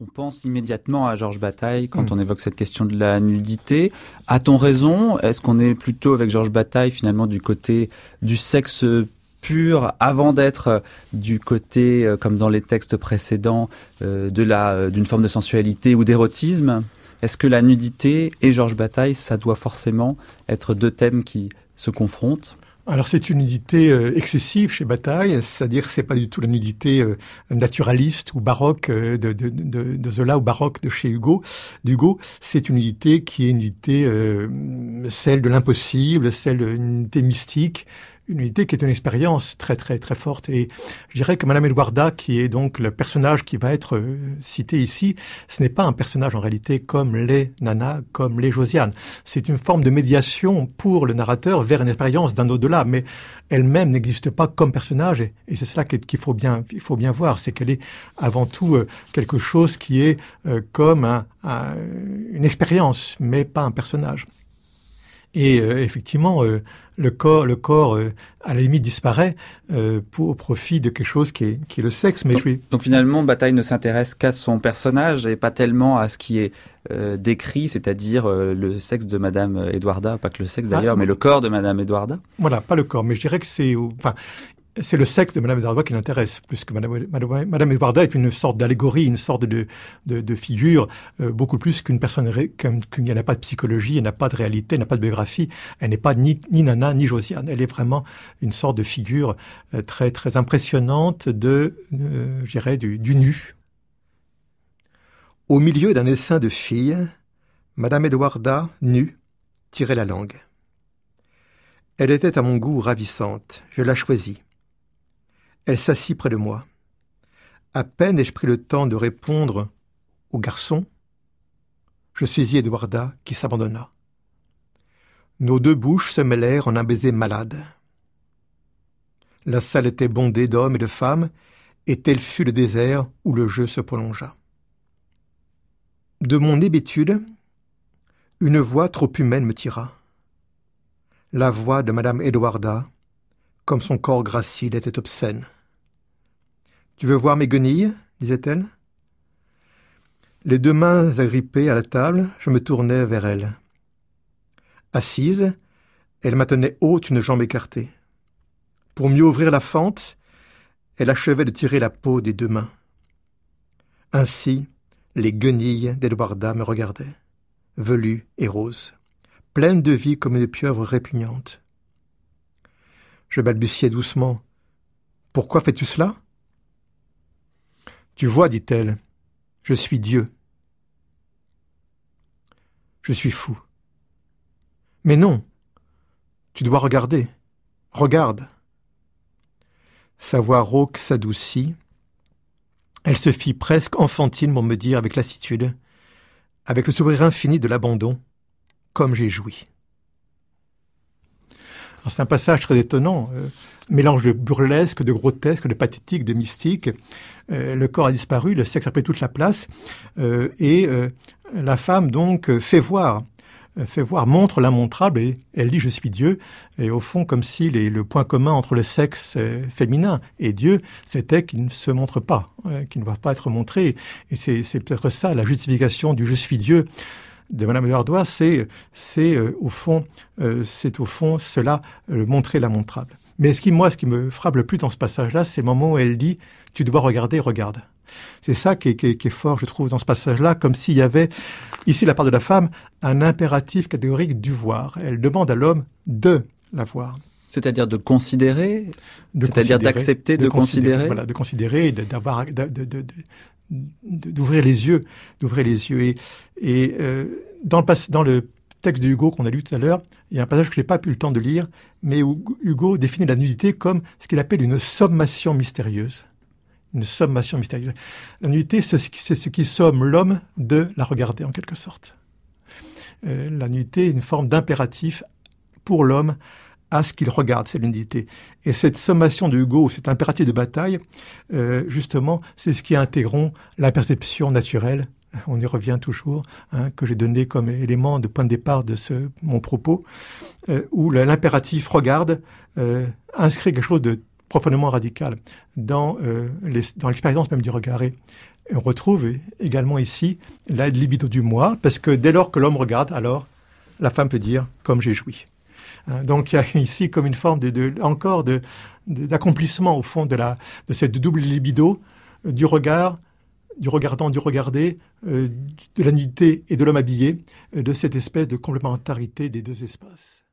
On pense immédiatement à Georges Bataille quand on évoque cette question de la nudité. A-t-on raison? Est-ce qu'on est plutôt avec Georges Bataille finalement du côté du sexe pur avant d'être du côté, comme dans les textes précédents, d'une forme de sensualité ou d'érotisme? Est-ce que la nudité et Georges Bataille, ça doit forcément être deux thèmes qui se confrontent? Alors c'est une nudité excessive chez Bataille, c'est-à-dire que c'est pas du tout la nudité naturaliste ou baroque de Zola ou baroque de chez Hugo. C'est une nudité qui est une nudité celle de l'impossible, celle d'une nudité mystique, une nudité qui est une expérience très très très forte. Et je dirais que Madame Edwarda, qui est donc le personnage qui va être cité ici, ce n'est pas un personnage en réalité comme les Nana, comme les Josiane. C'est une forme de médiation pour le narrateur vers une expérience d'un au-delà, mais elle-même n'existe pas comme personnage. Et c'est cela qu'il faut bien voir, c'est qu'elle est avant tout quelque chose qui est comme une expérience, mais pas un personnage. Et effectivement, le corps à la limite disparaît au profit de quelque chose qui est le sexe. Mais donc finalement, Bataille ne s'intéresse qu'à son personnage et pas tellement à ce qui est décrit, c'est-à-dire le sexe de Madame Edwarda, pas que le sexe d'ailleurs, mais le corps de Madame Edwarda. Voilà, pas le corps, mais je dirais que c'est le sexe de Madame Edwarda qui l'intéresse, plus que Madame Edwarda est une sorte d'allégorie, une sorte de figure, beaucoup plus qu'une personne, qu'il n'y a pas de psychologie, elle n'a pas de réalité, elle n'a pas de biographie, elle n'est pas ni Nana, ni Josiane. Elle est vraiment une sorte de figure très, très impressionnante je dirais, du nu. Au milieu d'un essaim de filles, Madame Edwarda, nue, tirait la langue. Elle était à mon goût ravissante, je la choisis. Elle s'assit près de moi. À peine ai-je pris le temps de répondre au garçon, je saisis Edwarda qui s'abandonna. Nos deux bouches se mêlèrent en un baiser malade. La salle était bondée d'hommes et de femmes, et tel fut le désert où le jeu se prolongea. De mon hébétude, une voix trop humaine me tira. La voix de Madame Edwarda, comme son corps gracile était obscène. « Tu veux voir mes guenilles ?» disait-elle. Les deux mains agrippées à la table, je me tournai vers elle. Assise, elle maintenait haute une jambe écartée. Pour mieux ouvrir la fente, elle achevait de tirer la peau des deux mains. Ainsi, les guenilles d'Edwarda me regardaient, velues et roses, pleines de vie comme une pieuvre répugnante. Je balbutiai doucement. « Pourquoi fais-tu cela ?»« Tu vois, dit-elle, je suis Dieu. Je suis fou. Mais non, tu dois regarder. Regarde. » Sa voix rauque s'adoucit. Elle se fit presque enfantine pour me dire avec lassitude, avec le sourire infini de l'abandon, comme j'ai joui. Alors, c'est un passage très étonnant, mélange de burlesque, de grotesque, de pathétique, de mystique. Le corps a disparu, le sexe a pris toute la place, et la femme donc fait voir, montre l'immontrable, et elle dit « je suis Dieu », et au fond comme si le point commun entre le sexe féminin et Dieu, c'était qu'il ne se montre pas, qu'il ne doit pas être montré, et c'est peut-être ça la justification du « je suis Dieu », de Madame Edwarda, c'est au fond cela, montrer l'immontrable. Mais ce qui me frappe le plus dans ce passage-là, c'est le moment où elle dit « tu dois regarder, regarde ». C'est ça qui est fort, je trouve, dans ce passage-là, comme s'il y avait, ici, de la part de la femme, un impératif catégorique du voir. Elle demande à l'homme de la voir. C'est-à-dire de considérer, c'est-à-dire d'accepter de considérer. Voilà, de considérer, d'ouvrir les yeux, et dans le texte de Hugo qu'on a lu tout à l'heure, il y a un passage que je n'ai pas eu le temps de lire, mais où Hugo définit la nudité comme ce qu'il appelle une sommation mystérieuse. Une sommation mystérieuse. La nudité, c'est ce qui somme l'homme de la regarder en quelque sorte. La nudité est une forme d'impératif pour l'homme à ce qu'il regarde, c'est l'unité. Et cette sommation de Hugo, cet impératif de bataille, justement, c'est ce qui intégrons la perception naturelle, on y revient toujours, que j'ai donné comme élément de point de départ de mon propos, où l'impératif regarde inscrit quelque chose de profondément radical dans l'expérience même du regard. Et on retrouve également ici la libido du moi, parce que dès lors que l'homme regarde, alors la femme peut dire « comme j'ai joui ». Donc il y a ici comme une forme d'accomplissement au fond de cette double libido du regard, du regardant, du regardé, de la nudité et de l'homme habillé, de cette espèce de complémentarité des deux espaces.